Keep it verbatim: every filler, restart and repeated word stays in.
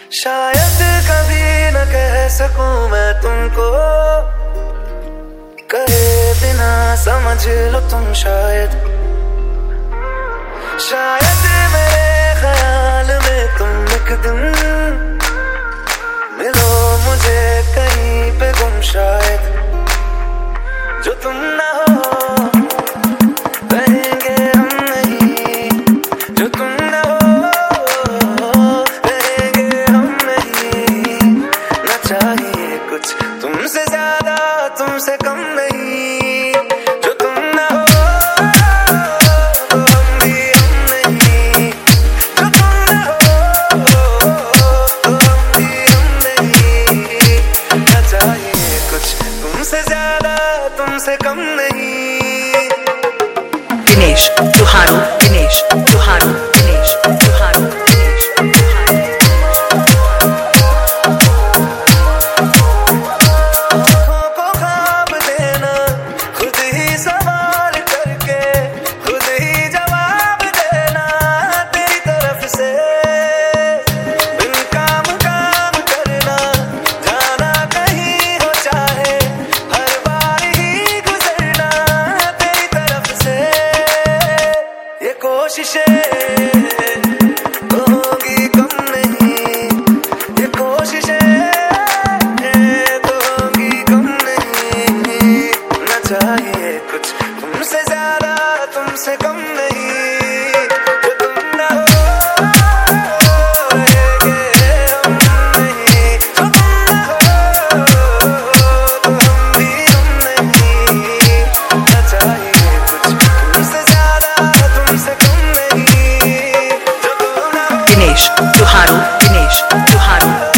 शायद कभी न कह सकूं मैं तुमको, कहे बिना समझ लो तुम शायद। शायद मेरे ख्याल में तुम एक दिन मिलो मुझे कहीं पे गुम शायद। जो तुम ना हो रहेंगे हम नहीं, जो तुम ना हो रहेंगे हम नहीं। ना चाहिए कुछ तुमसे ज्यादा तुमसे कम नहीं, जो तुम ना हो तो हम भी हम नहीं, जो तुम ना हो तो हम भी हम नहीं। ना चाहिए कुछ तुमसे ज्यादा तुमसे कम नहीं। दिनेश चौहान, दिनेश चौहान, दिनेश चौहान, दिनेश चौहान। आँखों को ख्वाब देना, खुद ही सवाल करके खुद ही जवाब देना तेरी तरफ से। बिन काम काम करना, जाना कहीं हो चाहे, हर बार ही गुजरना तेरी तरफ से। ये कोशिशें तो होगी कम नहीं, ये कोशिशें तो होगी कम नहीं। ना चाहिए कुछ तुमसे ज्यादा तुमसे कम नहीं, जो तुम ना हो रहेंगे हम नहीं, जो तुम ना हो तो हम भी हम नहीं। ना चाहिए कुछ तुमसे ज्यादा तुमसे कम नहीं, जो तुम ना हो। दिनेश चौहान, दिनेश चौहान।